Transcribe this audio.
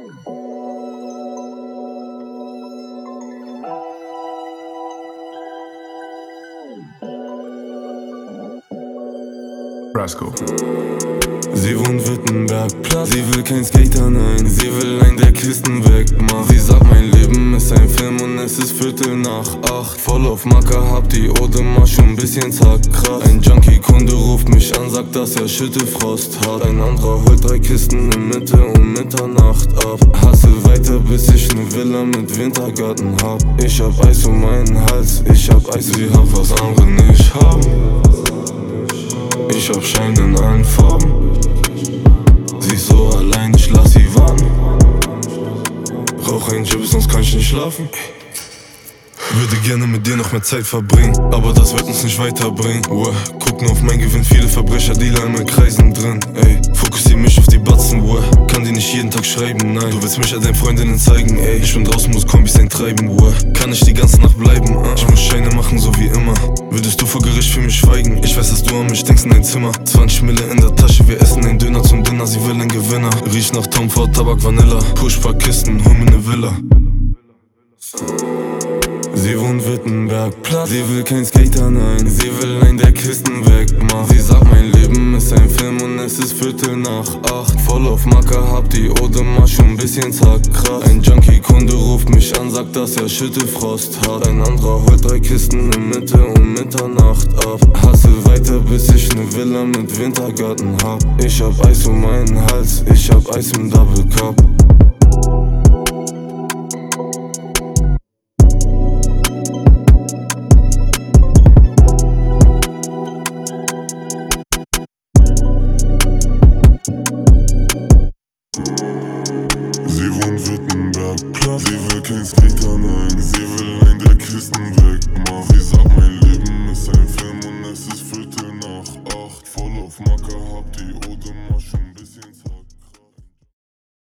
Brasco. Sie wohnt Wittenbergplatz, sie will kein Skater, nein, sie will einen der Kisten wegmachen. Sie sagt, mein Leben ist ein Film und es ist 7:45. Voll auf Macker, hab die Odemar schon ein bisschen zerkratzt. Ein Junkie-Kunde ruft mich an, sagt, dass er Schüttelfrost hat. Ein anderer holt 3 Kisten in Mitte um Mitternacht ab. Hasse weiter, bis ich ne Villa mit Wintergarten hab. Ich hab Eis um meinen Hals, ich hab Eis, sie hat was andere nicht haben. Ich hab Schein in allen Farben. Sie ist so allein, ich lass sie warten. Rauch ein Job, sonst kann ich nicht schlafen. Würde gerne mit dir noch mehr Zeit verbringen, aber das wird uns nicht weiterbringen. Guck nur auf mein Gewinn, viele Verbrecher, Dealer in meinen Kreisen drin. Ey, fokussier mich auf die Batzen, kann die nicht jeden Tag schreiben, nein. Du willst mich an deinen Freundinnen zeigen, ey. Ich bin draußen, muss Kombis eintreiben, kann ich die ganze Nacht bleiben, Ich muss Scheine machen, so wie immer. Würdest du vor Gericht für mich schweigen? Ich weiß, dass du an mich denkst in dein Zimmer. 20 Mille in der Tasche, wir essen einen Döner zum Dinner. Sie will einen Gewinner. Riecht nach Tom Ford, Tabak, Vanilla. Push paar Kisten, hol mir ne Villa. Sie wohnt Wittenbergplatz, sie will kein Skater, nein, sie will einen der Kisten wegmachen. Sie sagt, mein Leben ist ein Film und es ist 7:45. Voll auf Macker, hab die Odemar schon ein bisschen zerkratzt. Ein Junkie-Kunde ruft mich an, sagt, dass er Schüttelfrost hat. Ein anderer holt 3 Kisten in Mitte um Mitternacht ab. Hasse weiter, bis ich ne Villa mit Wintergarten hab. Ich hab Eis um meinen Hals, ich hab Eis im Double Cup. Sie wohnt Wittenbergplatz, sie will kein Skater, nein, sie will einen der Kisten